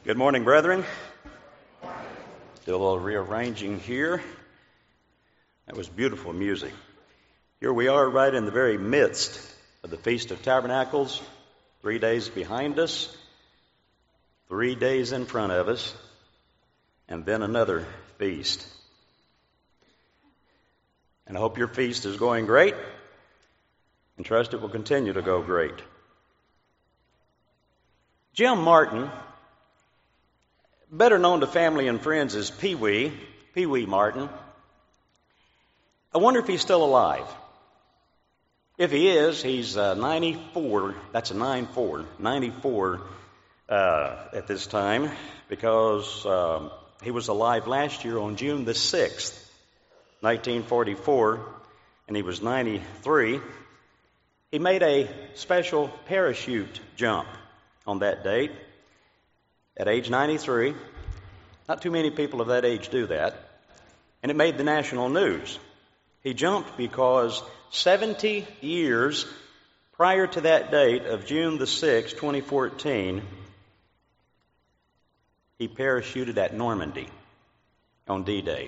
Good morning, brethren. Do a little rearranging here. That was beautiful music. Here we are right in the very midst of the Feast of Tabernacles, 3 days behind us, 3 days in front of us, and then another feast. And I hope your feast is going great, and trust it will continue to go great. Jim Martin, better known to family and friends as Pee Wee Martin. I wonder if he's still alive. If he is, he's 94. That's a 94 at this time, because he was alive last year on June the 6th, 1944, and he was 93. He made a special parachute jump on that date. At age 93, not too many people of that age do that, and it made the national news. He jumped because 70 years prior to that date of June the 6th, 2014, he parachuted at Normandy on D-Day.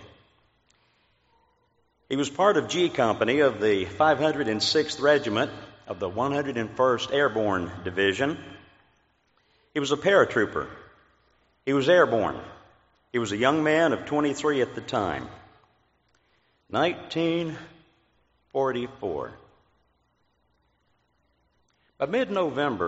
He was part of G Company of the 506th Regiment of the 101st Airborne Division. He was a paratrooper. He was airborne. He was a young man of 23 at the time. 1944. By mid-November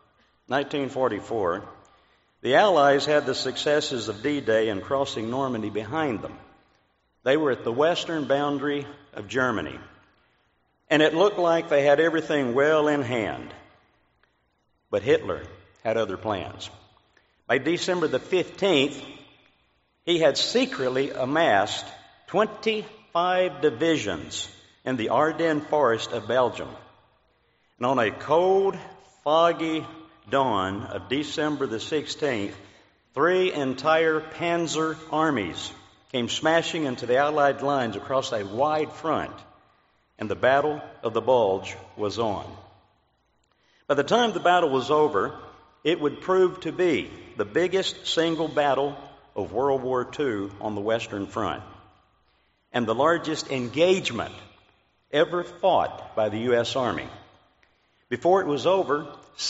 1944, the Allies had the successes of D-Day and crossing Normandy behind them. They were at the western boundary of Germany, and it looked like they had everything well in hand. But Hitler had other plans. By December the 15th, he had secretly amassed 25 divisions in the Ardennes forest of Belgium. And on a cold, foggy dawn of December the 16th, 3 entire panzer armies came smashing into the Allied lines across a wide front, and the Battle of the Bulge was on. By the time the battle was over, it would prove to be the biggest single battle of World War II on the Western Front, and the largest engagement ever fought by the U.S. Army. Before it was over,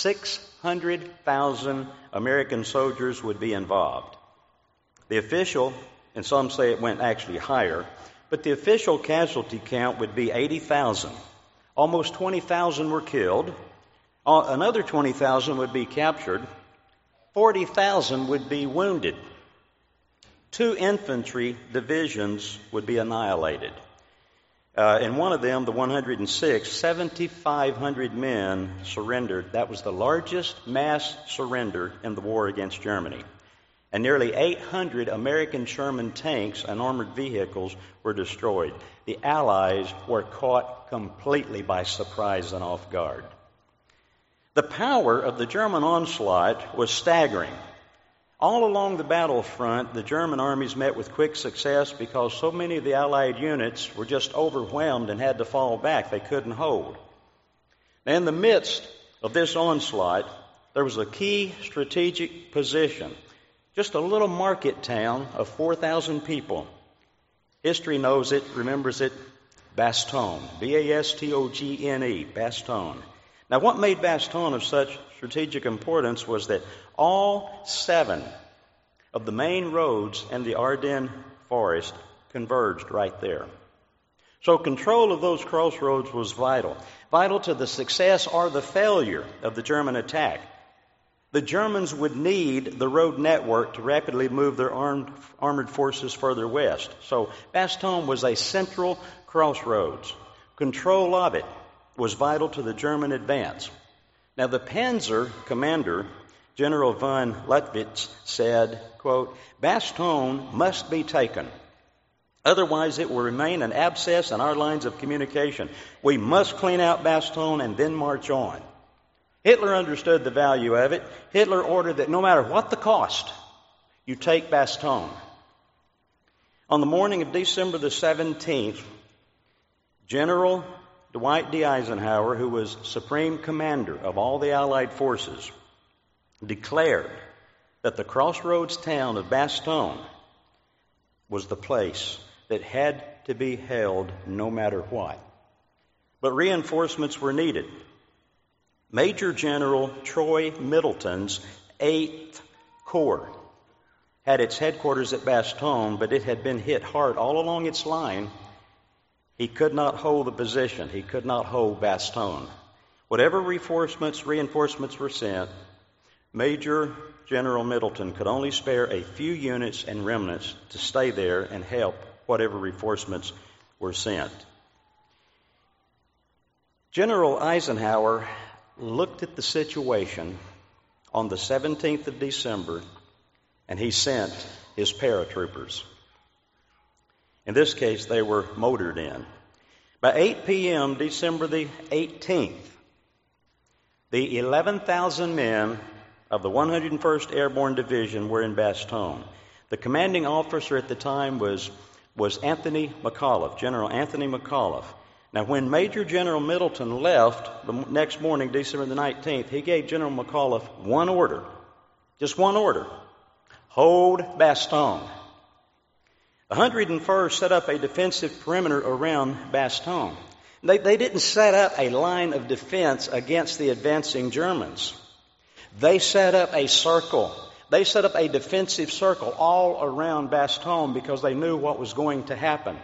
600,000 American soldiers would be involved. The official, and some say it went actually higher, but the official casualty count would be 80,000. Almost 20,000 were killed. Another 20,000 would be captured. 40,000 would be wounded. 2 infantry divisions would be annihilated. In one of them, the 106th, 7,500 men surrendered. That was the largest mass surrender in the war against Germany. And nearly 800 American Sherman tanks and armored vehicles were destroyed. The Allies were caught completely by surprise and off guard. The power of the German onslaught was staggering. All along the battlefront, the German armies met with quick success because so many of the Allied units were just overwhelmed and had to fall back. They couldn't hold. In the midst of this onslaught, there was a key strategic position, just a little market town of 4,000 people. History knows it, remembers it, Bastogne, Bastogne, Bastogne. Now, what made Bastogne of such strategic importance was that all 7 of the main roads in the Ardennes forest converged right there. So control of those crossroads was vital to the success or the failure of the German attack. The Germans would need the road network to rapidly move their armored forces further west. So Bastogne was a central crossroads. Control of it was vital to the German advance. Now, the Panzer commander, General von Luttwitz, said, quote, "Bastogne must be taken. Otherwise, it will remain an abscess in our lines of communication. We must clean out Bastogne and then march on." Hitler understood the value of it. Hitler ordered that no matter what the cost, you take Bastogne. On the morning of December the 17th, General Dwight D. Eisenhower, who was supreme commander of all the Allied forces, declared that the crossroads town of Bastogne was the place that had to be held no matter what. But reinforcements were needed. Major General Troy Middleton's 8th Corps had its headquarters at Bastogne, but it had been hit hard all along its line. He could not hold the position. He could not hold Bastogne. Whatever reinforcements were sent, Major General Middleton could only spare a few units and remnants to stay there and help whatever reinforcements were sent. General Eisenhower looked at the situation on the 17th of December, and he sent his paratroopers. In this case, they were motored in. By 8 p.m., December the 18th, the 11,000 men of the 101st Airborne Division were in Bastogne. The commanding officer at the time was Anthony McAuliffe, General Anthony McAuliffe. Now, when Major General Middleton left the next morning, December the 19th, he gave General McAuliffe one order, just one order: hold Bastogne. The 101st set up a defensive perimeter around Bastogne. They didn't set up a line of defense against the advancing Germans. They set up a circle. They set up a defensive circle all around Bastogne because they knew what was going to happen.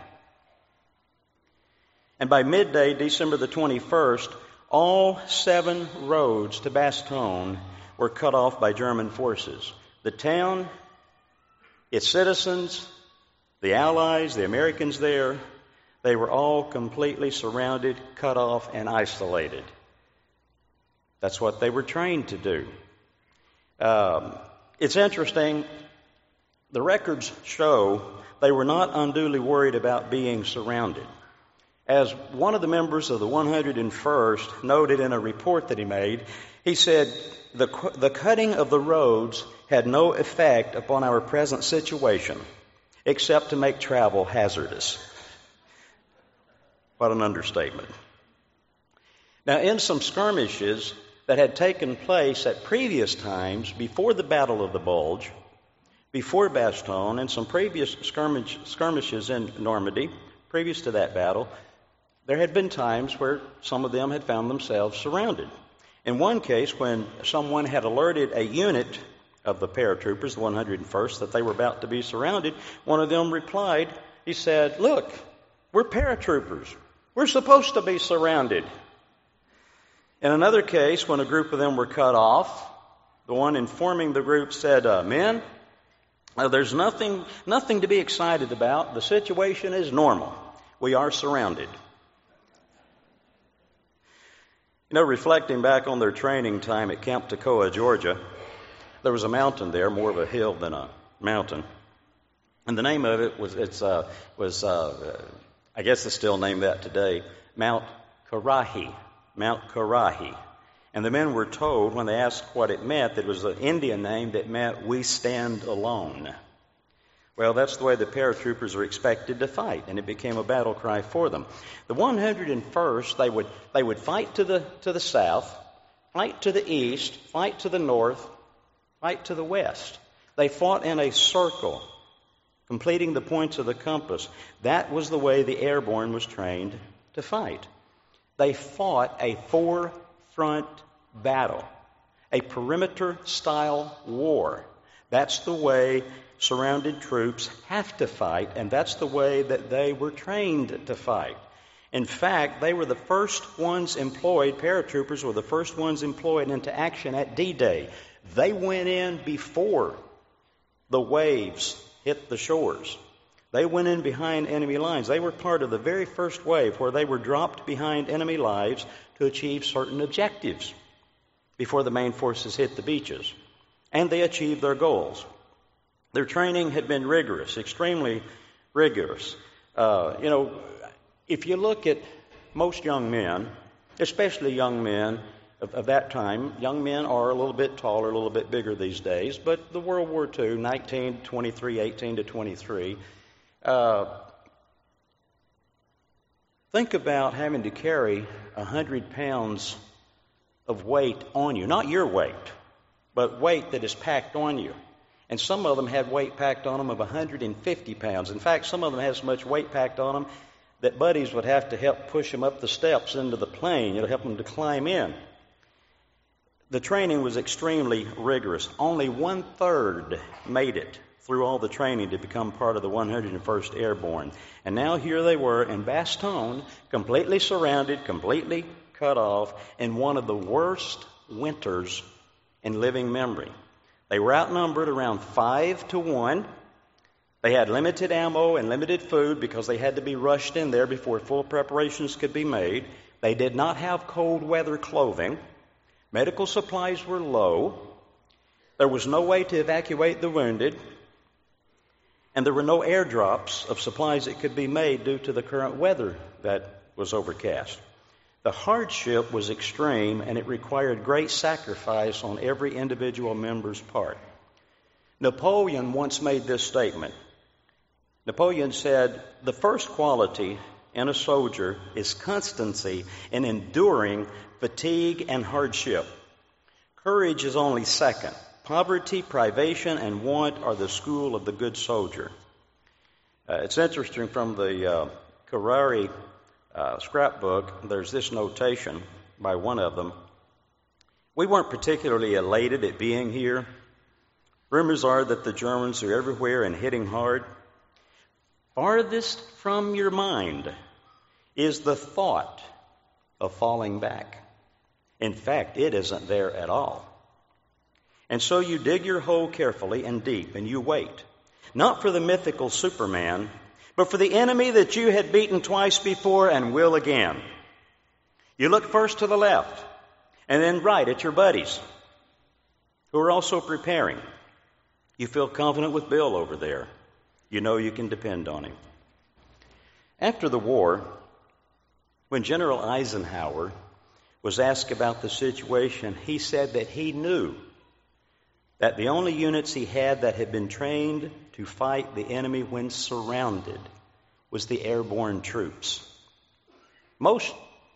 And by midday, December the 21st, all 7 roads to Bastogne were cut off by German forces. The town, its citizens, the Allies, the Americans there, they were all completely surrounded, cut off, and isolated. That's what they were trained to do. It's interesting. The records show they were not unduly worried about being surrounded. As one of the members of the 101st noted in a report that he made, he said, the cutting of the roads had no effect upon our present situation, except to make travel hazardous. What an understatement. Now, in some skirmishes that had taken place at previous times, before the Battle of the Bulge, before Bastogne, and some previous skirmishes in Normandy, previous to that battle, there had been times where some of them had found themselves surrounded. In one case, when someone had alerted a unit of the paratroopers, the 101st, that they were about to be surrounded, one of them replied, he said, "Look, we're paratroopers. We're supposed to be surrounded." In another case, when a group of them were cut off, the one informing the group said, "Men, there's nothing to be excited about. The situation is normal. We are surrounded." You know, reflecting back on their training time at Camp Toccoa, Georgia, there was a mountain there, more of a hill than a mountain. And the name of it was I guess it's still named that today, Mount Karahi. Mount Karahi. And the men were told, when they asked what it meant, that it was an Indian name that meant, "We stand alone." Well, that's the way the paratroopers were expected to fight, and it became a battle cry for them. The 101st, they would fight to the south, fight to the east, fight to the north, fight to the west. They fought in a circle, completing the points of the compass. That was the way the airborne was trained to fight. They fought a 4-front battle, a perimeter-style war. That's the way surrounded troops have to fight, and that's the way that they were trained to fight. In fact, they were the first ones employed, paratroopers were the first ones employed into action at D-Day. They went in before the waves hit the shores. They went in behind enemy lines. They were part of the very first wave where they were dropped behind enemy lines to achieve certain objectives before the main forces hit the beaches. And they achieved their goals. Their training had been rigorous, extremely rigorous. If you look at most young men, especially young men of that time, young men are a little bit taller, a little bit bigger these days, but the World War II, 19 to 23, 18 to 23, think about having to carry 100 pounds of weight on you. Not your weight, but weight that is packed on you. And some of them had weight packed on them of 150 pounds. In fact, some of them had so much weight packed on them that buddies would have to help push them up the steps into the plane, help them to climb in. The training was extremely rigorous. Only 1/3 made it through all the training to become part of the 101st Airborne. And now here they were in Bastogne, completely surrounded, completely cut off, in one of the worst winters in living memory. They were outnumbered around 5-1. They had limited ammo and limited food because they had to be rushed in there before full preparations could be made. They did not have cold weather clothing. Medical supplies were low. There was no way to evacuate the wounded. And there were no airdrops of supplies that could be made due to the current weather that was overcast. The hardship was extreme, and it required great sacrifice on every individual member's part. Napoleon once made this statement. Napoleon said, "The first quality in a soldier is constancy in enduring fatigue and hardship. Courage is only second. Poverty, privation, and want are the school of the good soldier." It's interesting, from the Carrari scrapbook, there's this notation by one of them. "We weren't particularly elated at being here. Rumors are that the Germans are everywhere and hitting hard. Farthest from your mind is the thought of falling back. In fact, it isn't there at all. And so you dig your hole carefully and deep, and you wait, not for the mythical Superman, but for the enemy that you had beaten twice before and will again. You look first to the left, and then right at your buddies, who are also preparing. You feel confident with Bill over there. You know you can depend on him." After the war, when General Eisenhower was asked about the situation, he said that he knew that the only units he had that had been trained to fight the enemy when surrounded was the airborne troops. Most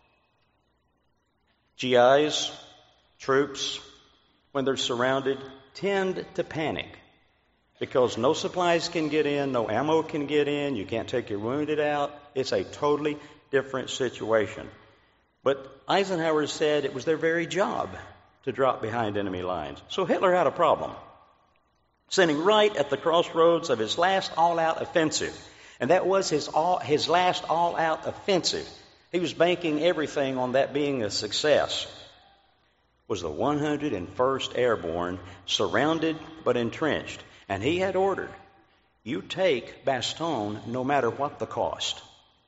GIs, troops, when they're surrounded, tend to panic because no supplies can get in, no ammo can get in, you can't take your wounded out. It's a totally different situation. But Eisenhower said it was their very job to drop behind enemy lines. So Hitler had a problem, sitting right at the crossroads of his last all-out offensive. And that was his last all-out offensive. He was banking everything on that being a success. Was the 101st Airborne, surrounded but entrenched. And he had ordered, you take Bastogne no matter what the cost.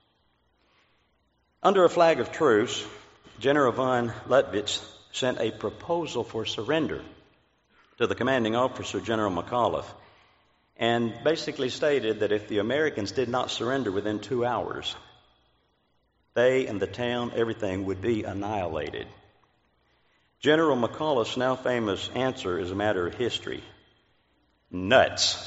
Under a flag of truce, General von Leutwitz sent a proposal for surrender to the commanding officer, General McAuliffe, and basically stated that if the Americans did not surrender within 2 hours, they and the town, everything would be annihilated. General McAuliffe's now famous answer is a matter of history. Nuts.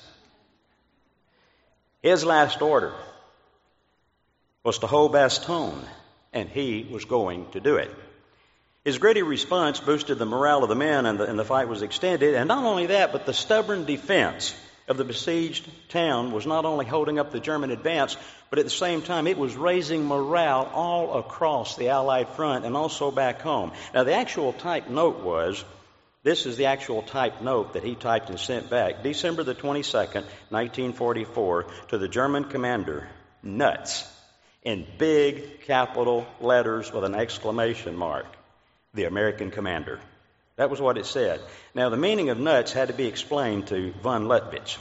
His last order was to hold Bastogne, and he was going to do it. His gritty response boosted the morale of the men, and the fight was extended. And not only that, but the stubborn defense of the besieged town was not only holding up the German advance, but at the same time it was raising morale all across the Allied front and also back home. Now, the actual typed note was, this is the actual typed note that he typed and sent back, December the 22nd, 1944, to the German commander, nuts, in big capital letters with an exclamation mark. The American commander. That was what it said. Now, the meaning of nuts had to be explained to von Leutwitz.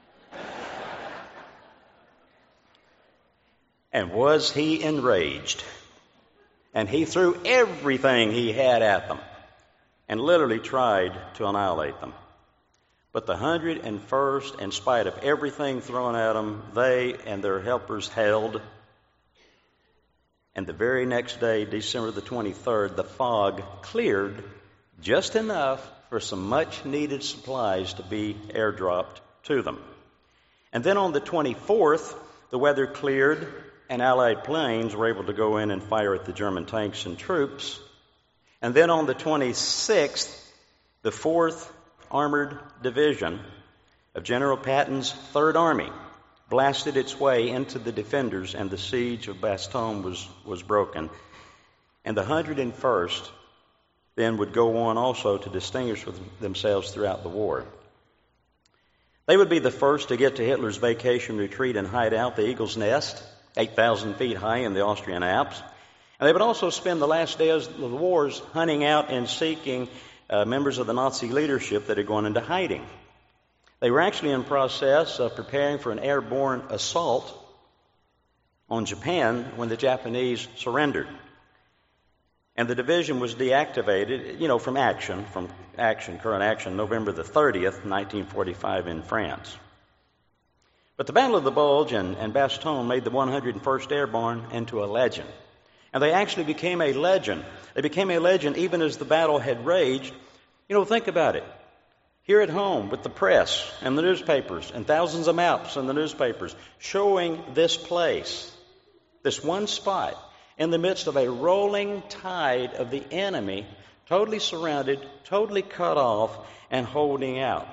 And was he enraged? And he threw everything he had at them and literally tried to annihilate them. But the 101st, in spite of everything thrown at them, they and their helpers held. And the very next day, December the 23rd, the fog cleared just enough for some much-needed supplies to be airdropped to them. And then on the 24th, the weather cleared, and Allied planes were able to go in and fire at the German tanks and troops. And then on the 26th, the 4th Armored Division of General Patton's Third Army blasted its way into the defenders, and the siege of Bastogne was broken. And the 101st then would go on also to distinguish themselves throughout the war. They would be the first to get to Hitler's vacation retreat and hideout, the Eagle's Nest, 8,000 feet high in the Austrian Alps. And they would also spend the last days of the wars hunting out and seeking members of the Nazi leadership that had gone into hiding. They were actually in process of preparing for an airborne assault on Japan when the Japanese surrendered. And the division was deactivated, from current action, November the 30th, 1945 in France. But the Battle of the Bulge and Bastogne made the 101st Airborne into a legend. And they actually became a legend. They became a legend even as the battle had raged. Think about it. Here at home with the press and the newspapers and thousands of maps in the newspapers showing this place, this one spot, in the midst of a rolling tide of the enemy, totally surrounded, totally cut off, and holding out.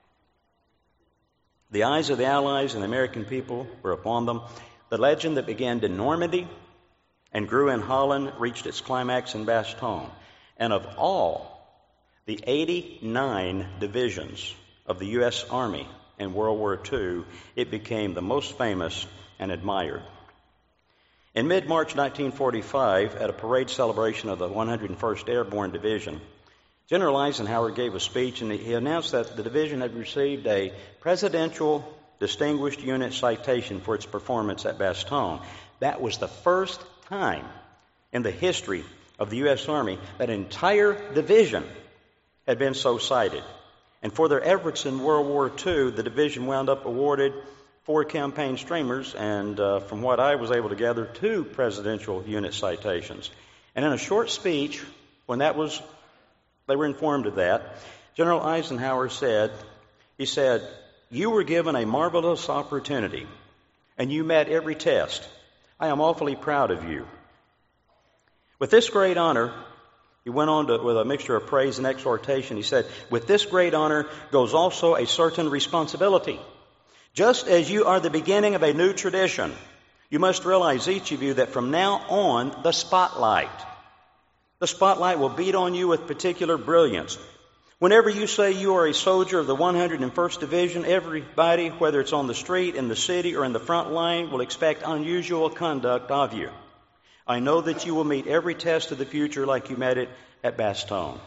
The eyes of the Allies and the American people were upon them. The legend that began in Normandy and grew in Holland reached its climax in Bastogne. And of all the 89 divisions of the U.S. Army in World War II, it became the most famous and admired. In mid-March 1945, at a parade celebration of the 101st Airborne Division, General Eisenhower gave a speech, and he announced that the division had received a Presidential Distinguished Unit Citation for its performance at Bastogne. That was the first time in the history of the U.S. Army that an entire division had been so cited. And for their efforts in World War II, the division wound up awarded 4 campaign streamers and, from what I was able to gather, 2 Presidential Unit Citations. And in a short speech, when they were informed of that, General Eisenhower said, "You were given a marvelous opportunity, and you met every test. I am awfully proud of you." With this great honor, he went on with a mixture of praise and exhortation. He said, "With this great honor goes also a certain responsibility. Just as you are the beginning of a new tradition, you must realize, each of you, that from now on, the spotlight will beat on you with particular brilliance. Whenever you say you are a soldier of the 101st Division, everybody, whether it's on the street, in the city, or in the front line, will expect unusual conduct of you. I know that you will meet every test of the future like you met it at Bastogne."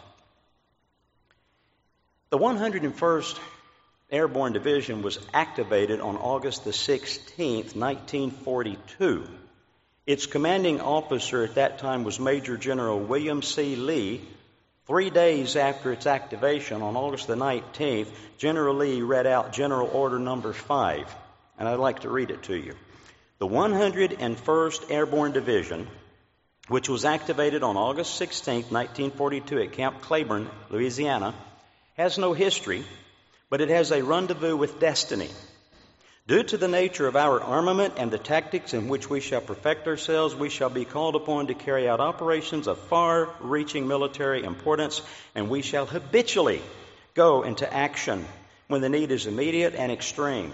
The 101st Airborne Division was activated on August the 16th, 1942. Its commanding officer at that time was Major General William C. Lee. 3 days after its activation, on August the 19th, General Lee read out General Order Number 5, and I'd like to read it to you. The 101st Airborne Division, which was activated on August 16, 1942 at Camp Claiborne, Louisiana, has no history, but it has a rendezvous with destiny. Due to the nature of our armament and the tactics in which we shall perfect ourselves, we shall be called upon to carry out operations of far-reaching military importance, and we shall habitually go into action when the need is immediate and extreme.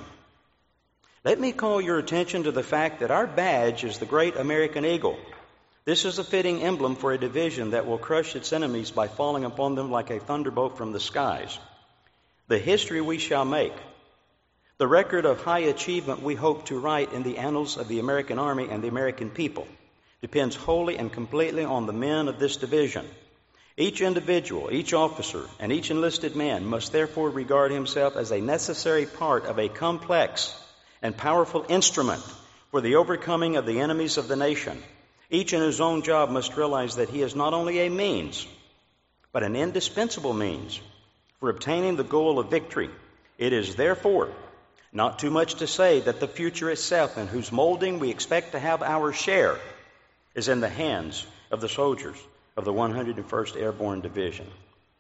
Let me call your attention to the fact that our badge is the great American eagle. This is a fitting emblem for a division that will crush its enemies by falling upon them like a thunderbolt from the skies. The history we shall make, the record of high achievement we hope to write in the annals of the American Army and the American people, depends wholly and completely on the men of this division. Each individual, each officer, and each enlisted man must therefore regard himself as a necessary part of a complex and powerful instrument for the overcoming of the enemies of the nation. Each in his own job must realize that he is not only a means, but an indispensable means for obtaining the goal of victory. It is therefore not too much to say that the future itself, in whose molding we expect to have our share, is in the hands of the soldiers of the 101st Airborne Division.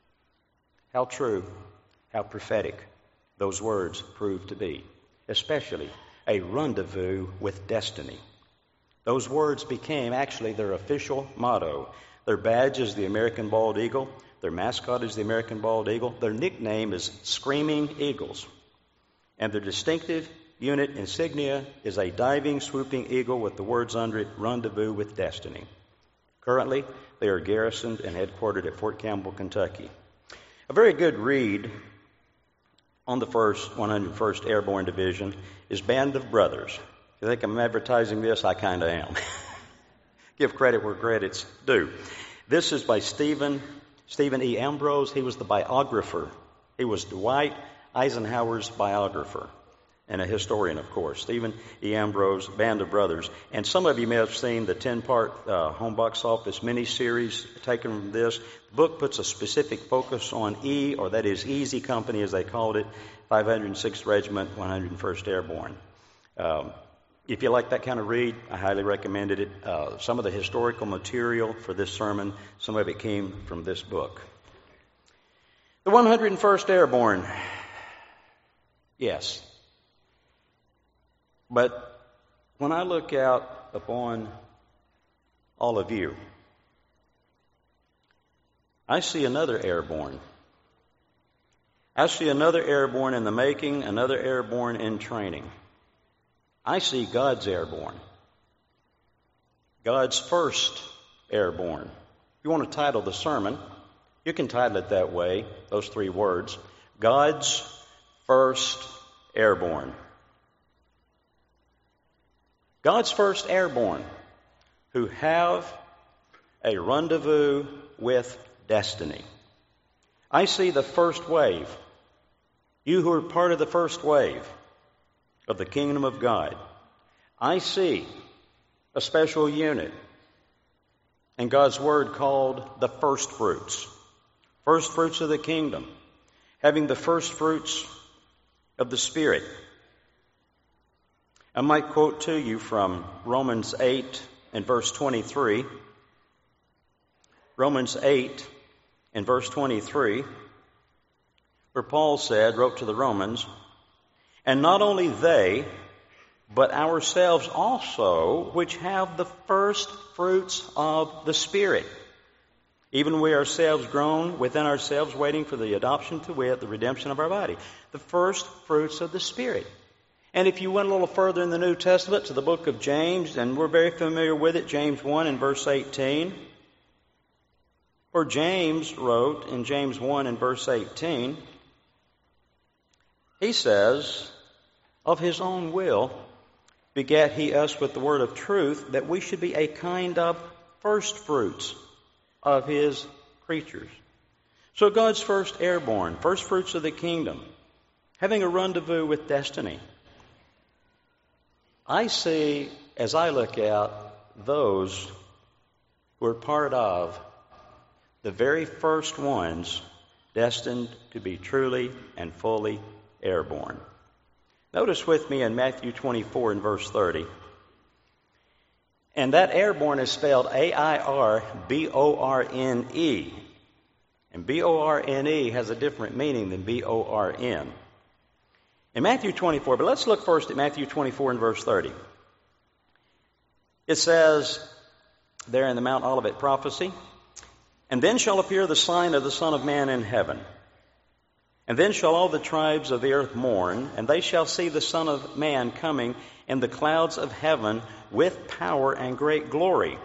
How true, how prophetic those words proved to be, especially a rendezvous with destiny. Those words became actually their official motto. Their badge is the American Bald Eagle. Their mascot is the American Bald Eagle. Their nickname is Screaming Eagles. and their distinctive unit insignia is a diving, swooping eagle with the words under it, Rendezvous with Destiny. Currently, they are garrisoned and headquartered at Fort Campbell, Kentucky. A very good read on the 101st Airborne Division is Band of Brothers. If you think I'm advertising this, I kind of am. Give credit where credit's due. This is by Stephen E. Ambrose. He was the biographer. He was Dwight Eisenhower's biographer and a historian, of course. Stephen E. Ambrose, Band of Brothers. And some of you may have seen the 10-part home box office miniseries taken from this. The book puts a specific focus on E, or that is Easy Company, as they called it, 506th Regiment, 101st Airborne. If you like that kind of read, I highly recommend it. Some of the historical material for this sermon, some of it came from this book. The 101st Airborne. Yes. But when I look out upon all of you, I see another airborne. I see another airborne in the making, another airborne in training. I see God's airborne. God's first airborne. If you want to title the sermon, you can title it that way, those three words. God's first airborne. God's first airborne who have a rendezvous with destiny. I see the first wave. You who are part of the first wave of the kingdom of God. I see a special unit in God's word called the first fruits. First fruits of the kingdom. Having the first fruits of the Spirit. I might quote to you from Romans 8 and verse 23. Romans 8 and verse 23, where Paul wrote to the Romans, and not only they, but ourselves also, which have the first fruits of the Spirit. Even we ourselves groan within ourselves, waiting for the adoption to wit, the redemption of our body. The first fruits of the Spirit. And if you went a little further in the New Testament to the book of James, and we're very familiar with it, James 1 and verse 18, where James wrote in James 1 and verse 18, he says, of his own will begat he us with the word of truth, that we should be a kind of first fruits of his creatures. So God's first airborne, first fruits of the kingdom, having a rendezvous with destiny. I see, as I look out, those who are part of the very first ones destined to be truly and fully airborne. Notice with me in Matthew 24 and verse 30. And that airborne is spelled A-I-R-B-O-R-N-E. And B-O-R-N-E has a different meaning than B-O-R-N. In Matthew 24, but let's look first at Matthew 24 and verse 30. It says there in the Mount Olivet prophecy, and then shall appear the sign of the Son of Man in heaven. And then shall all the tribes of the earth mourn, and they shall see the Son of Man coming in the clouds of heaven with power and great glory.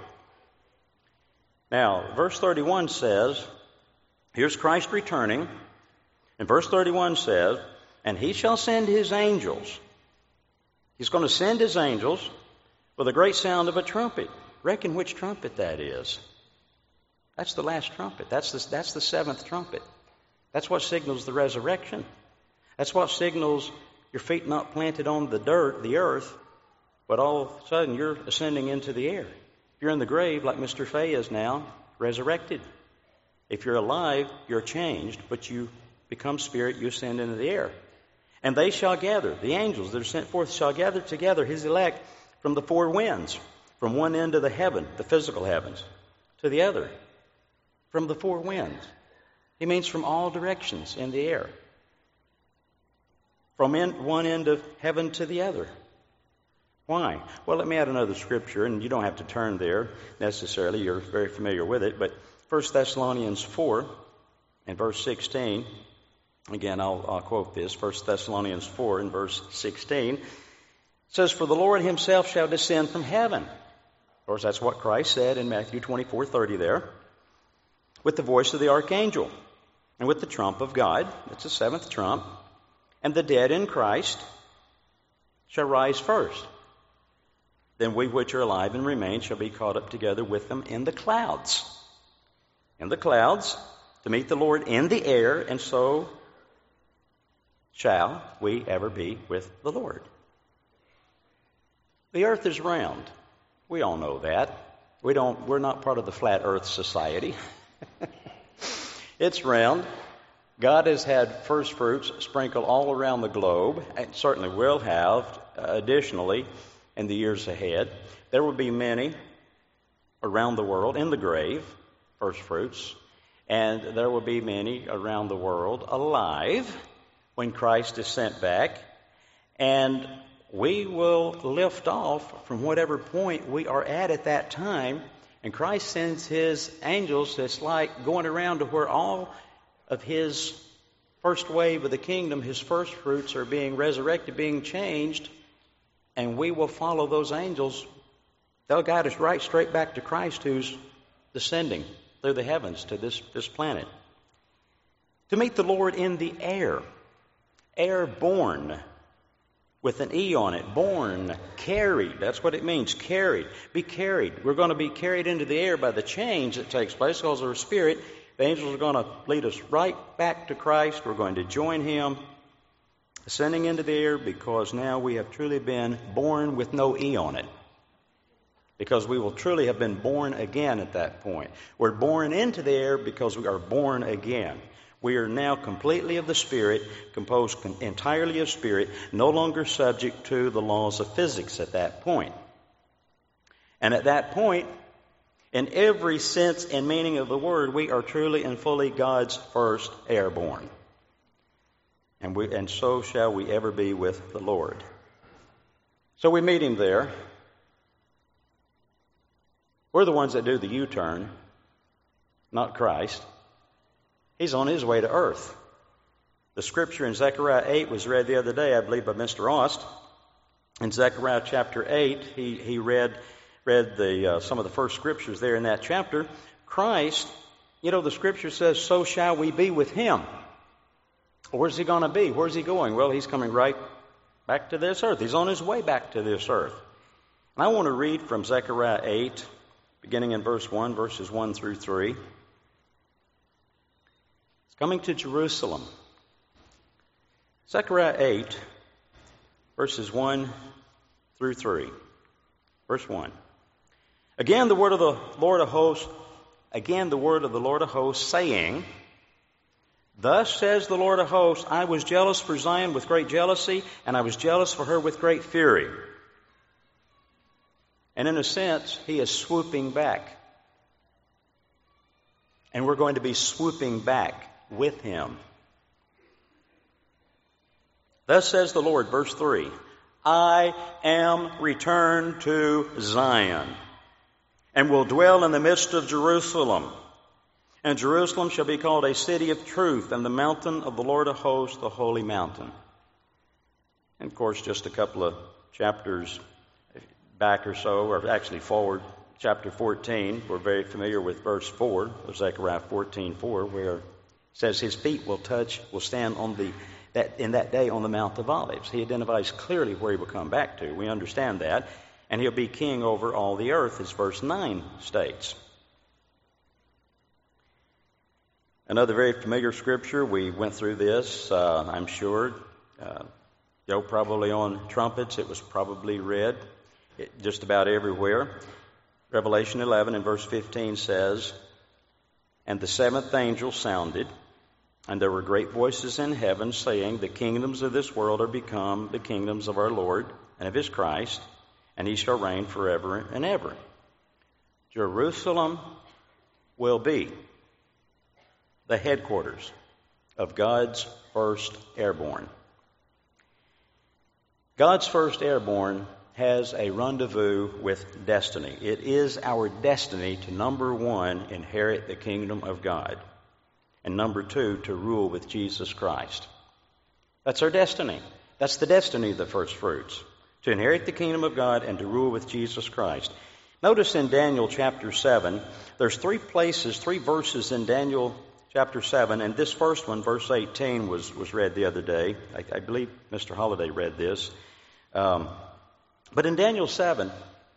Now, verse 31 says, here's Christ returning. And verse 31 says, and he shall send his angels. He's going to send his angels with a great sound of a trumpet. Reckon which trumpet that is. That's the last trumpet. That's the seventh trumpet. That's what signals the resurrection. That's what signals your feet not planted on the earth, but all of a sudden you're ascending into the air. If you're in the grave, like Mr. Fay is now, resurrected. If you're alive, you're changed, but you become spirit, you ascend into the air. And they shall gather, the angels that are sent forth shall gather together his elect from the four winds, from one end of the heaven, the physical heavens, to the other, from the four winds. He means from all directions in the air. From one end of heaven to the other. Why? Well, let me add another scripture, and you don't have to turn there necessarily. You're very familiar with it. But 1 Thessalonians 4 and verse 16, Again, I'll quote this, 1 Thessalonians 4 and verse 16. It says, "For the Lord himself shall descend from heaven." Of course, that's what Christ said in Matthew 24:30 there. "With the voice of the archangel, and with the trump of God," that's the seventh trump, "and the dead in Christ shall rise first. Then we which are alive and remain shall be caught up together with them in the clouds." In the clouds, to meet the Lord in the air, and so shall we ever be with the Lord. The earth is round. We all know that. We're not part of the flat earth society. It's round. God has had first fruits sprinkled all around the globe, and certainly will have additionally in the years ahead. There will be many around the world in the grave, first fruits, and there will be many around the world alive when Christ is sent back, and we will lift off from whatever point we are at that time, and Christ sends his angels. It's like going around to where all of his first wave of the kingdom, his first fruits, are being resurrected, being changed, and we will follow those angels. They'll guide us right straight back to Christ, who's descending through the heavens to this planet. To meet the Lord in the air. Airborne, with an E on it. Born, carried. That's what it means, carried. Be carried. We're going to be carried into the air by the change that takes place because of our spirit. The angels are going to lead us right back to Christ. We're going to join him, ascending into the air, because now we have truly been born with no E on it. Because we will truly have been born again at that point. We're born into the air because we are born again. We are now completely of the Spirit, composed entirely of Spirit, no longer subject to the laws of physics at that point. And at that point, in every sense and meaning of the word, we are truly and fully God's first airborne. And so shall we ever be with the Lord. So we meet him there. We're the ones that do the U-turn, not Christ. He's on his way to earth. The scripture in Zechariah 8 was read the other day, I believe, by Mr. Ost. In Zechariah chapter 8, he read some of the first scriptures there in that chapter. Christ, the scripture says, "So shall we be with him." Where's he going to be? Where's he going? Well, he's coming right back to this earth. He's on his way back to this earth. And I want to read from Zechariah 8, beginning in verse 1, verses 1 through 3. It's coming to Jerusalem. Zechariah 8, verses 1 through 3. Verse 1. Again the word of the Lord of hosts, saying, "Thus says the Lord of hosts, I was jealous for Zion with great jealousy, and I was jealous for her with great fury." And in a sense, he is swooping back. And we're going to be swooping back with him. Thus says the Lord, verse 3, "I am returned to Zion, and will dwell in the midst of Jerusalem. And Jerusalem shall be called a city of truth, and the mountain of the Lord of hosts, the holy mountain." And of course, just a couple of chapters back or so, or actually forward, chapter 14, we're very familiar with verse 4 of Zechariah 14:4, where it says his feet will stand in that day on the Mount of Olives. He identifies clearly where he will come back to. We understand that. And he'll be king over all the earth, as verse 9 states. Another very familiar scripture, we went through this, I'm sure. Probably on trumpets, it was probably read just about everywhere. Revelation 11 and verse 15 says, "And the seventh angel sounded, and there were great voices in heaven saying, The kingdoms of this world are become the kingdoms of our Lord and of his Christ, and he shall reign forever and ever." Jerusalem will be the headquarters of God's first airborne. God's first airborne has a rendezvous with destiny. It is our destiny to, number one, inherit the kingdom of God. And number 2, to rule with Jesus Christ. That's our destiny. That's the destiny of the first fruits, to inherit the kingdom of God and to rule with Jesus Christ. Notice in Daniel chapter 7, there's 3 verses in Daniel chapter 7, and this first one, verse 18, was read the other day. I believe Mr. Holliday read this. But in Daniel 7,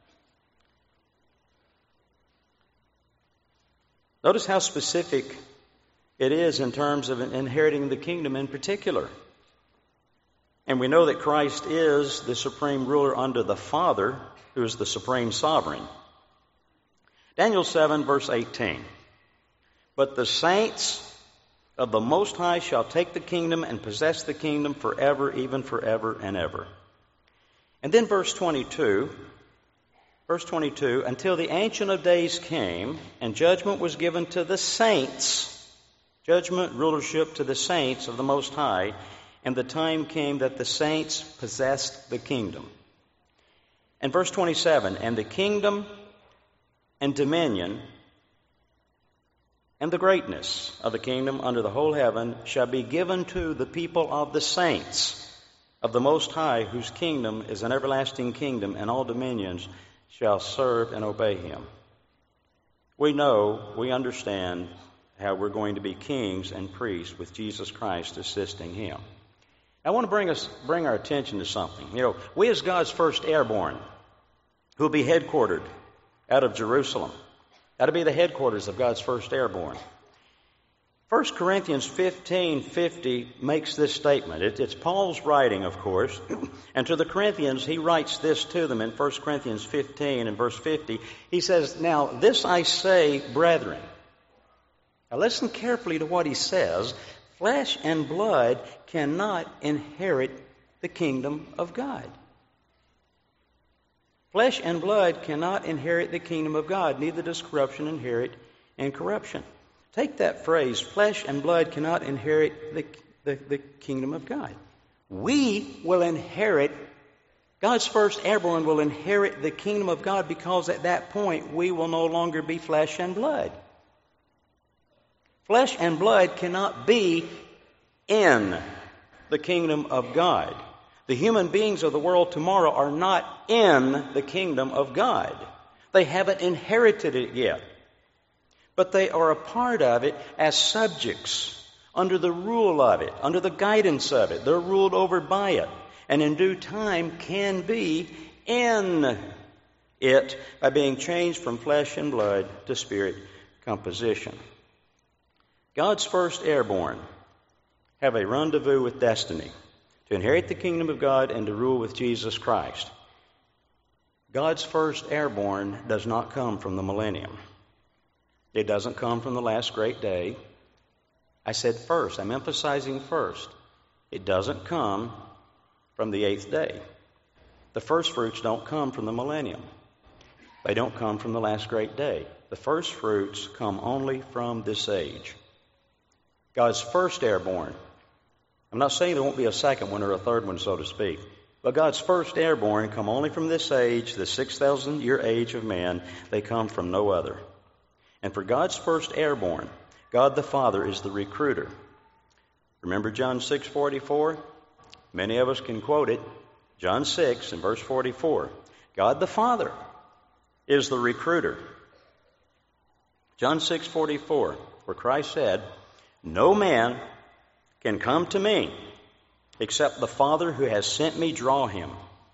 notice how specific it is in terms of inheriting the kingdom in particular. And we know that Christ is the supreme ruler under the Father, who is the supreme sovereign. Daniel 7, verse 18. But the saints of the Most High shall take the kingdom and possess the kingdom forever, even forever and ever. And then verse 22, until the Ancient of Days came, and judgment was given to the saints, judgment, rulership to the saints of the Most High, and the time came that the saints possessed the kingdom. And verse 27, and the kingdom and dominion and the greatness of the kingdom under the whole heaven shall be given to the people of the saints of the Most High, whose kingdom is an everlasting kingdom, and all dominions shall serve and obey him. We understand how we're going to be kings and priests with Jesus Christ assisting him. I want to bring our attention to something. We as God's first airborne, who will be headquartered out of Jerusalem, that'll be the headquarters of God's first airborne. 1 Corinthians 15:50 makes this statement. It's Paul's writing, of course. And to the Corinthians, he writes this to them in 1 Corinthians 15 and verse 50. He says, now this I say, brethren. Now listen carefully to what he says. Flesh and blood cannot inherit the kingdom of God. Flesh and blood cannot inherit the kingdom of God. Neither does corruption inherit incorruption. Take that phrase, flesh and blood cannot inherit the kingdom of God. We will inherit, God's first airborne will inherit the kingdom of God, because at that point we will no longer be flesh and blood. Flesh and blood cannot be in the kingdom of God. The human beings of the world tomorrow are not in the kingdom of God. They haven't inherited it yet. But they are a part of it as subjects, under the rule of it, under the guidance of it. They're ruled over by it, and in due time can be in it by being changed from flesh and blood to spirit composition. God's first airborne have a rendezvous with destiny to inherit the kingdom of God and to rule with Jesus Christ. God's first airborne does not come from the millennium. It doesn't come from the last great day. I said first. I'm emphasizing first. It doesn't come from the 8th day. The first fruits don't come from the millennium. They don't come from the last great day. The first fruits come only from this age. God's first airborne. I'm not saying there won't be a second one or a third one, so to speak. But God's first airborne come only from this age, the 6,000-year age of man. They come from no other. And for God's first airborne, God the Father is the recruiter. Remember John 6:44? Many of us can quote it. John 6 and verse 44. God the Father is the recruiter. John 6:44, where Christ said, no man can come to me except the Father who has sent me draw him.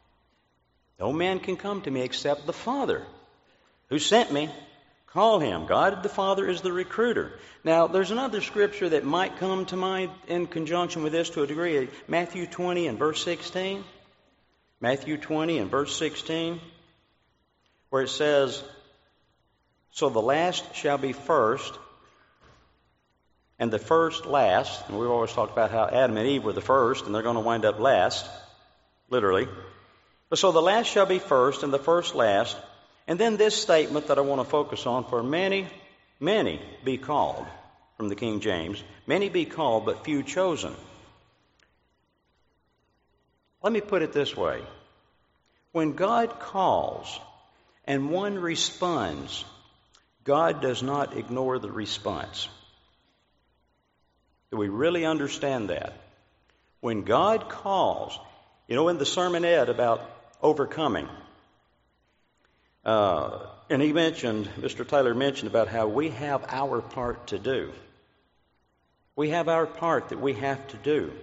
No man can come to me except the Father who sent me call him. God the Father is the recruiter. Now, there's another scripture that might come to mind in conjunction with this to a degree. Matthew 20 and verse 16. Matthew 20 and verse 16, where it says, so the last shall be first, and the first last. And we've always talked about how Adam and Eve were the first, and they're going to wind up last, literally. But so the last shall be first, and the first last. And then this statement that I want to focus on, for many be called, from the King James, many be called, but few chosen. Let me put it this way. When God calls and one responds, God does not ignore the response. Do we really understand that? When God calls, in the sermonette about overcoming, and Mr. Taylor mentioned about how we have our part to do. We have our part that we have to do.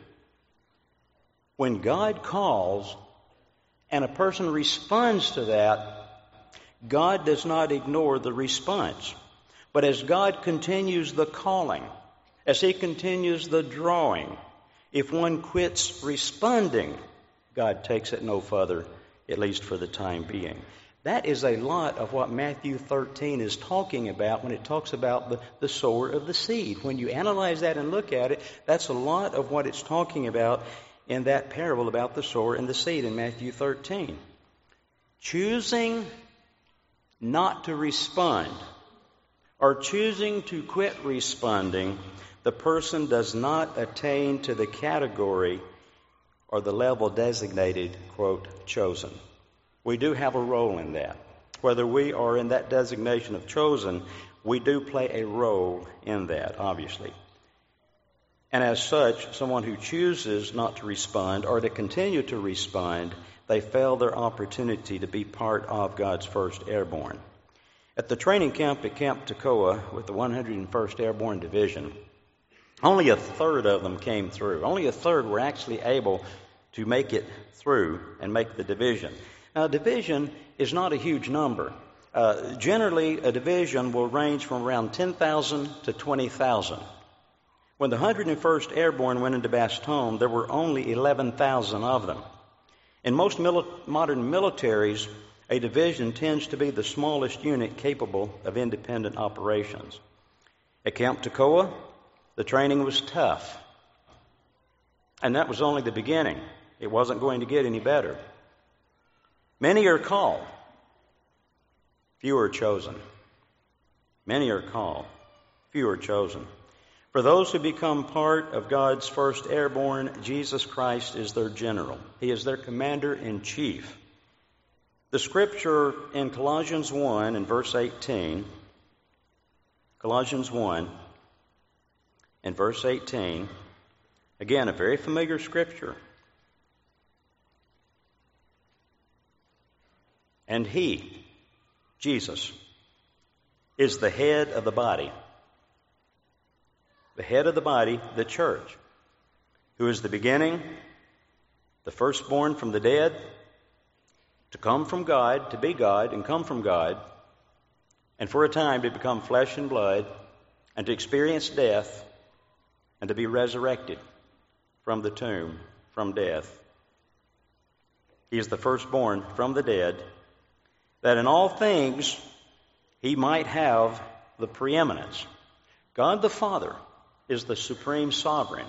When God calls and a person responds to that, God does not ignore the response. But as God continues the calling, as He continues the drawing, if one quits responding, God takes it no further, at least for the time being. That is a lot of what Matthew 13 is talking about when it talks about the sower of the seed. When you analyze that and look at it, that's a lot of what it's talking about in that parable about the sower and the seed in Matthew 13. Choosing not to respond or choosing to quit responding, the person does not attain to the category or the level designated, quote, chosen. We do have a role in that. Whether we are in that designation of chosen, we do play a role in that, obviously. And as such, someone who chooses not to respond or to continue to respond, they fail their opportunity to be part of God's first airborne. At the training camp at Camp Toccoa with the 101st Airborne Division, only a third of them came through. Only a third were actually able to make it through and make the division. Now, a division is not a huge number. Generally, a division will range from around 10,000 to 20,000. When the 101st Airborne went into Bastogne, there were only 11,000 of them. In most modern militaries, a division tends to be the smallest unit capable of independent operations. At Camp Toccoa, the training was tough. And that was only the beginning. It wasn't going to get any better. Many are called. Few are chosen. Many are called. Few are chosen. For those who become part of God's first airborne, Jesus Christ is their general. He is their commander-in-chief. The scripture in Colossians 1 and verse 18, Colossians 1 and verse 18, again, a very familiar scripture. And He, Jesus, is the head of the body. The head of the body, the church, who is the beginning, the firstborn from the dead, to come from God, to be God and come from God, and for a time to become flesh and blood, and to experience death, and to be resurrected from the tomb, from death. He is the firstborn from the dead, that in all things He might have the preeminence. God the Father is the supreme sovereign,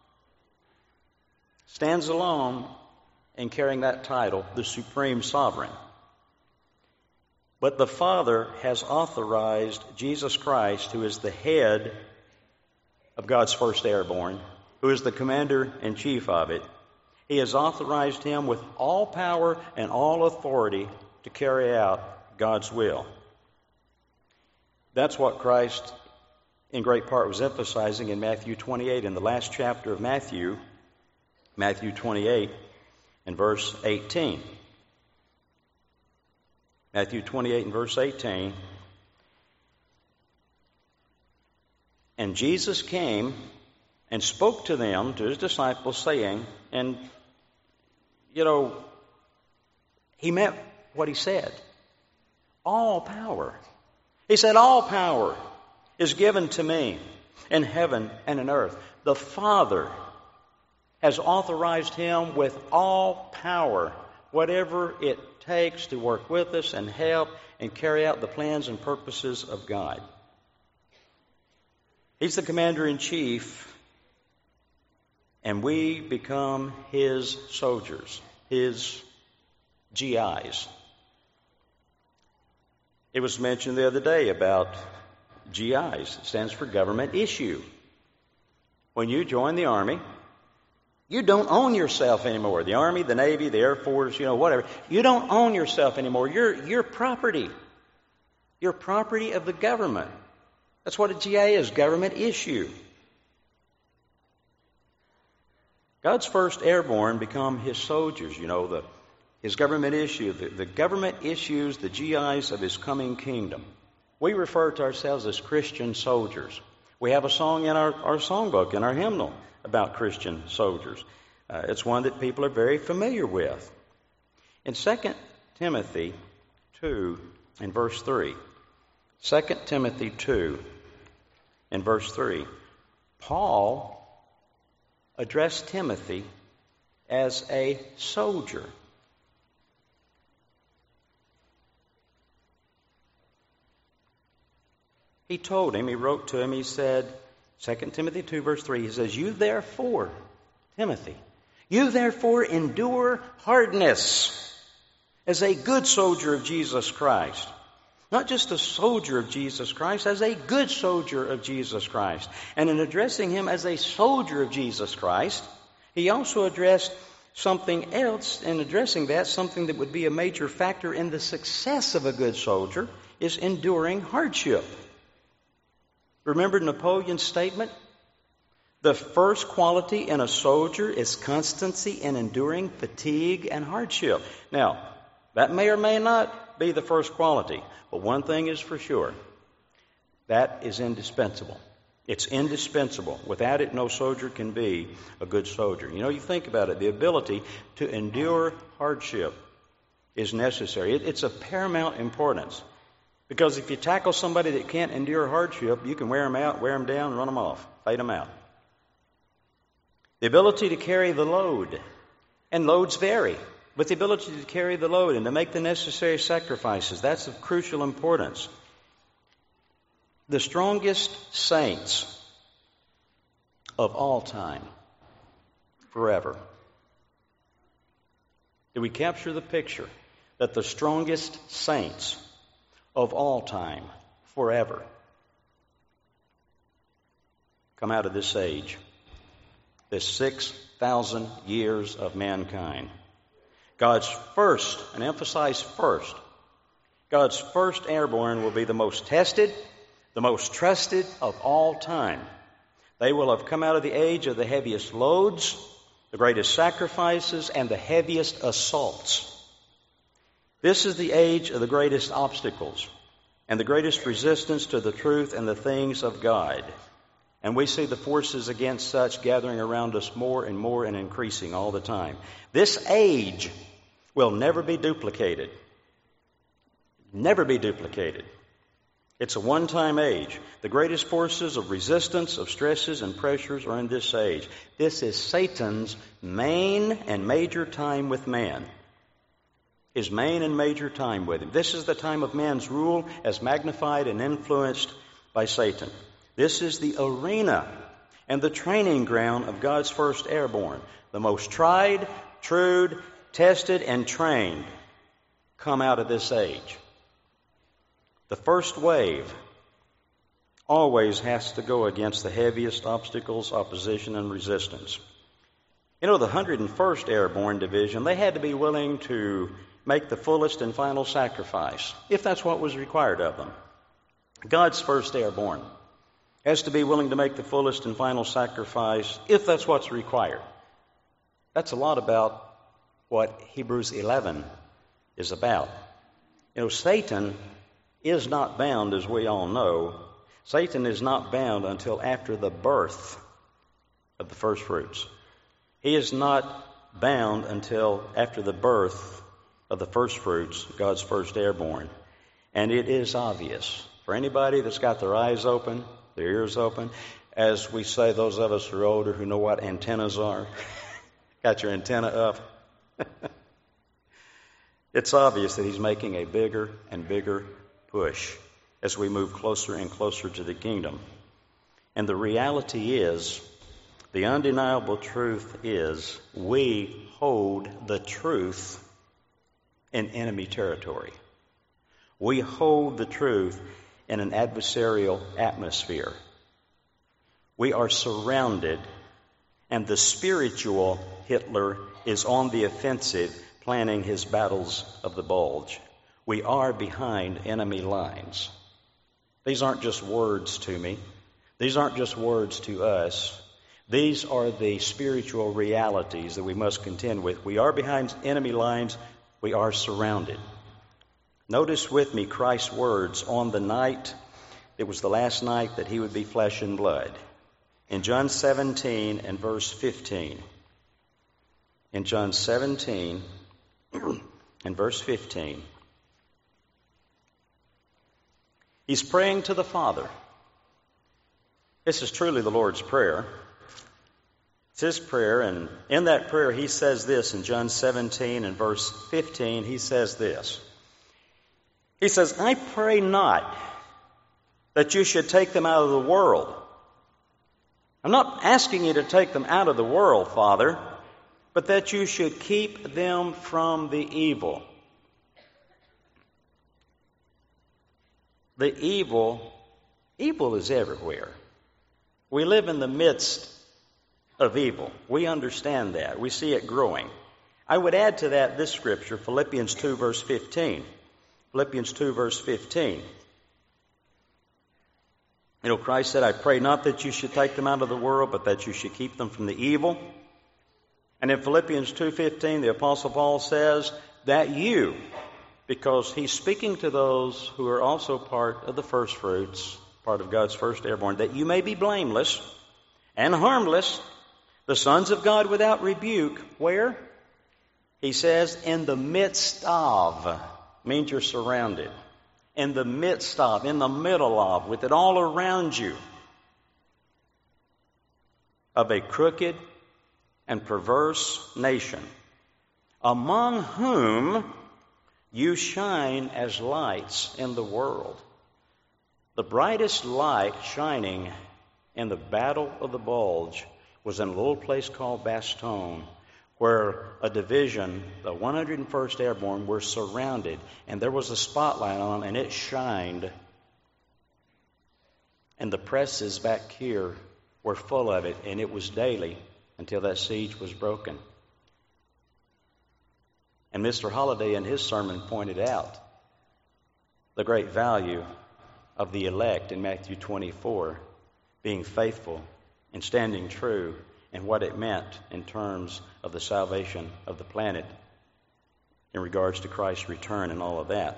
stands alone in carrying that title, the supreme sovereign. But the Father has authorized Jesus Christ, who is the head of God's first airborne, who is the commander-in-chief of it. He has authorized Him with all power and all authority to carry out God's will. That's what Christ, in great part, was emphasizing in Matthew 28, in the last chapter of Matthew 28 and verse 18. Matthew 28 and verse 18. And Jesus came and spoke to them, to His disciples, saying, and, He meant what He said. All power. He said, all power is given to me in heaven and in earth. The Father has authorized Him with all power, whatever it takes to work with us and help and carry out the plans and purposes of God. He's the commander-in-chief, and we become His soldiers, His GIs. It was mentioned the other day about GIs. It stands for government issue. When you join the Army, you don't own yourself anymore. The Army, the Navy, the Air Force, whatever. You don't own yourself anymore. You're property. You're property of the government. That's what a GI is, government issue. God's first airborne become His soldiers. You know, His government issue. The government issues the GIs of His coming kingdom. We refer to ourselves as Christian soldiers. We have a song in our songbook, in our hymnal, about Christian soldiers. It's one that people are very familiar with. In 2 Timothy 2 and verse 3, 2 Timothy 2 and verse 3, Paul addressed Timothy as a soldier. He told him, he wrote to him, he said, 2 Timothy 2 verse 3, he says, "You therefore, Timothy, you therefore endure hardness as a good soldier of Jesus Christ." Not just a soldier of Jesus Christ, as a good soldier of Jesus Christ. And in addressing him as a soldier of Jesus Christ, he also addressed something else. In addressing that, something that would be a major factor in the success of a good soldier is enduring hardship. Remember Napoleon's statement? The first quality in a soldier is constancy in enduring fatigue and hardship. Now, that may or may not be the first quality, but one thing is for sure. That is indispensable. It's indispensable. Without it, no soldier can be a good soldier. You know, you think about it, the ability to endure hardship is necessary. It's of paramount importance. Because if you tackle somebody that can't endure hardship, you can wear them out, wear them down, run them off, fade them out. The ability to carry the load, and loads vary, but the ability to carry the load and to make the necessary sacrifices, that's of crucial importance. The strongest saints of all time, forever. Do we capture the picture that the strongest saints of all time, forever, come out of this age, this 6,000 years of mankind? God's first, and emphasize first, God's first airborne will be the most tested, the most trusted of all time. They will have come out of the age of the heaviest loads, the greatest sacrifices, and the heaviest assaults. This is the age of the greatest obstacles and the greatest resistance to the truth and the things of God. And we see the forces against such gathering around us more and more and increasing all the time. This age will never be duplicated. Never be duplicated. It's a one-time age. The greatest forces of resistance, of stresses and pressures are in this age. This is Satan's main and major time with man. His main and major time with him. This is the time of man's rule as magnified and influenced by Satan. This is the arena and the training ground of God's first airborne. The most tried, true, tested, and trained come out of this age. The first wave always has to go against the heaviest obstacles, opposition, and resistance. You know, the 101st Airborne Division, they had to be willing to make the fullest and final sacrifice, if that's what was required of them. God's first Airborne has to be willing to make the fullest and final sacrifice, if that's what's required. That's a lot about what Hebrews 11 is about. You know, Satan is not bound, as we all know. Satan is not bound until after the birth of the first fruits. He is not bound until after the birth of the first fruits, God's first airborne. And it is obvious for anybody that's got their eyes open, their ears open, as we say, those of us who are older who know what antennas are. Got your antenna up. It's obvious that he's making a bigger and bigger push as we move closer and closer to the kingdom. And the reality is, the undeniable truth is, we hold the truth in enemy territory. We hold the truth in an adversarial atmosphere. We are surrounded, and the spiritual Hitler is on the offensive, planning his battles of the bulge. We are behind enemy lines. These aren't just words to me. These aren't just words to us. These are the spiritual realities that we must contend with. We are behind enemy lines. We are surrounded. Notice with me Christ's words on the night, it was the last night that he would be flesh and blood. In John 17 and verse 15. In John 17 and verse 15. He's praying to the Father. This is truly the Lord's Prayer. It's his prayer, and in that prayer he says this in John 17 and verse 15. He says this. He says, I pray not that you should take them out of the world. I'm not asking you to take them out of the world, Father, but that you should keep them from the evil. The evil is everywhere. We live in the midst of evil. We understand that. We see it growing. I would add to that this scripture, Philippians 2, verse 15. Philippians 2, verse 15. You know, Christ said, I pray not that you should take them out of the world, but that you should keep them from the evil. And in Philippians 2:15, the Apostle Paul says that you, because he's speaking to those who are also part of the first fruits, part of God's first airborne, that you may be blameless and harmless, the sons of God without rebuke. Where? He says, in the midst of, means you're surrounded. In the midst of, in the middle of, with it all around you, of a crooked and perverse nation, among whom you shine as lights in the world. The brightest light shining in the Battle of the Bulge was in a little place called Bastogne, where a division, the 101st Airborne, were surrounded, and there was a spotlight on, and it shined. And the presses back here were full of it, and it was daily until that siege was broken. And Mr. Holliday in his sermon pointed out the great value of the elect in Matthew 24, being faithful and standing true, and what it meant in terms of the salvation of the planet in regards to Christ's return and all of that.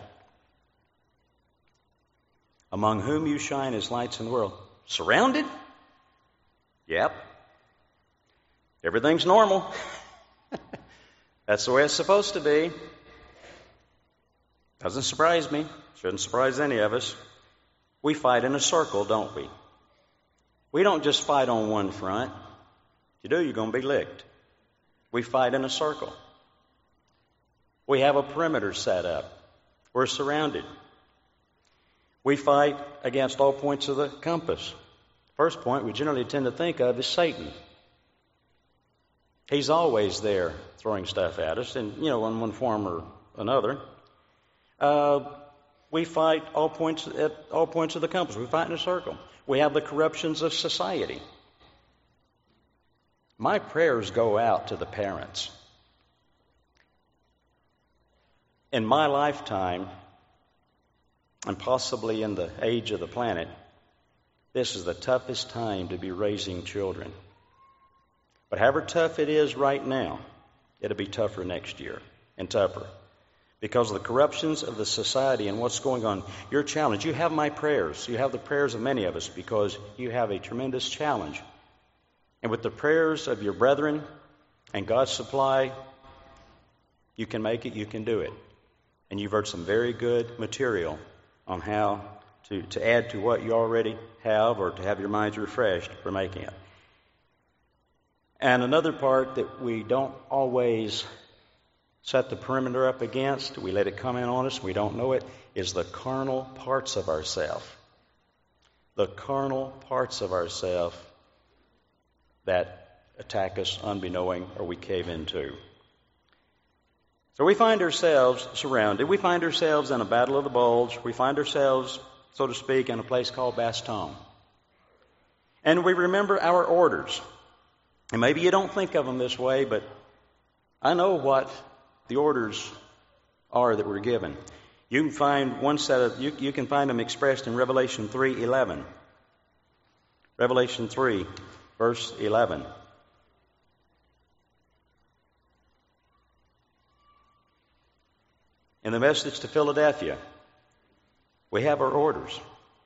Among whom you shine as lights in the world. Surrounded? Yep. Everything's normal. That's the way it's supposed to be. Doesn't surprise me. Shouldn't surprise any of us. We fight in a circle, don't we? We don't just fight on one front. If you do, you're going to be licked. We fight in a circle. We have a perimeter set up. We're surrounded. We fight against all points of the compass. First point we generally tend to think of is Satan. He's always there throwing stuff at us, and in one form or another. We fight at all points of the compass. We fight in a circle. We have the corruptions of society. My prayers go out to the parents. In my lifetime, and possibly in the age of the planet, this is the toughest time to be raising children. But however tough it is right now, it'll be tougher next year, and tougher. Because of the corruptions of the society and what's going on. Your challenge, you have my prayers. You have the prayers of many of us because you have a tremendous challenge. And with the prayers of your brethren and God's supply, you can make it, you can do it. And you've heard some very good material on how to add to what you already have or to have your minds refreshed for making it. And another part that we don't always set the perimeter up against, we let it come in on us, we don't know it, is the carnal parts of ourselves. The carnal parts of ourselves that attack us unbeknowing or we cave into. So we find ourselves surrounded. We find ourselves in a battle of the bulge. We find ourselves, so to speak, in a place called Bastogne. And we remember our orders. And maybe you don't think of them this way, but I know what the orders are that we're given. You can find one set of, you can find them expressed in Revelation 3:11. Revelation 3, verse 11. In the message to Philadelphia, we have our orders.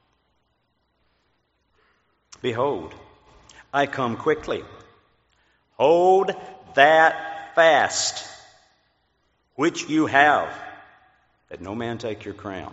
Behold, I come quickly. Hold that fast which you have, that no man take your crown.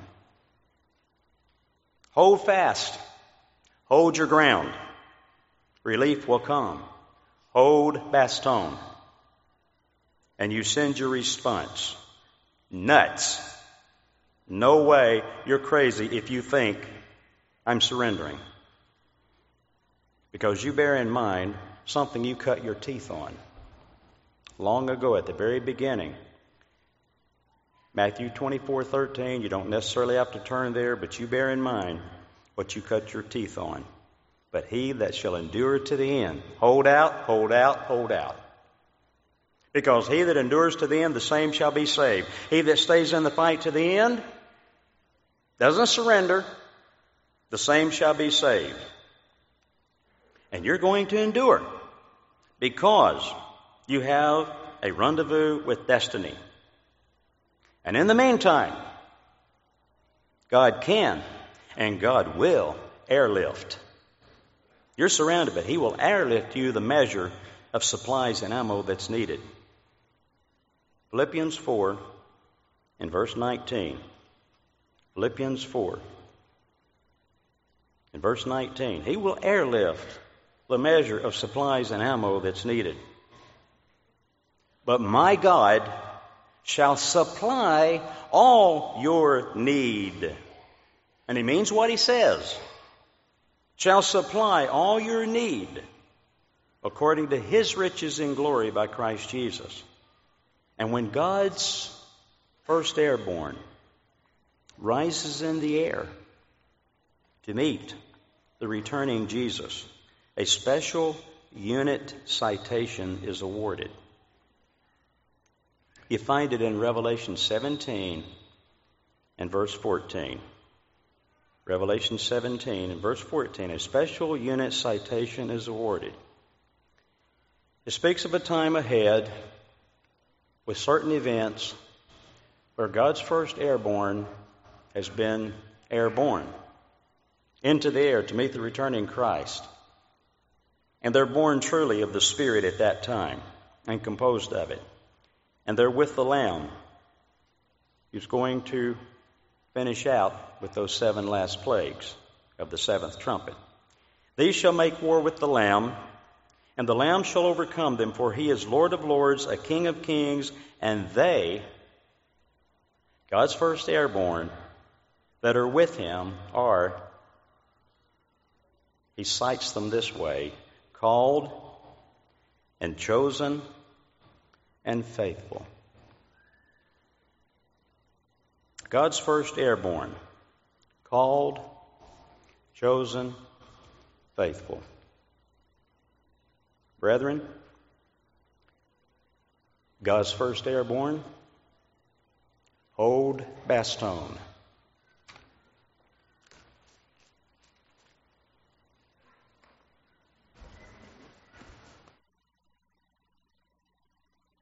Hold fast. Hold your ground. Relief will come. Hold baston. And you send your response. Nuts. No way. You're crazy if you think I'm surrendering. Because you bear in mind something you cut your teeth on. Long ago, at the very beginning, Matthew 24:13, you don't necessarily have to turn there, but you bear in mind what you cut your teeth on. But he that shall endure to the end, hold out, hold out, hold out. Because he that endures to the end, the same shall be saved. He that stays in the fight to the end, doesn't surrender, the same shall be saved. And you're going to endure because you have a rendezvous with destiny. And in the meantime, God can and God will airlift. You're surrounded, but he will airlift you the measure of supplies and ammo that's needed. Philippians 4 in verse 19. Philippians 4 in verse 19. He will airlift the measure of supplies and ammo that's needed. But my God shall supply all your need. And he means what he says. Shall supply all your need according to his riches in glory by Christ Jesus. And when God's first airborne rises in the air to meet the returning Jesus, a special unit citation is awarded. You find it in Revelation 17 and verse 14. Revelation 17 and verse 14, a special unit citation is awarded. It speaks of a time ahead with certain events where God's first airborne has been airborne into the air to meet the returning Christ. And they're born truly of the Spirit at that time and composed of it. And they're with the Lamb, who's going to finish out with those 7 last plagues of the 7th trumpet. These shall make war with the Lamb, and the Lamb shall overcome them, for he is Lord of lords, a King of kings, and they, God's first airborne, that are with him are, he cites them this way, called and chosen and faithful. God's first airborne, called, chosen, faithful. Brethren, God's first airborne, hold baston.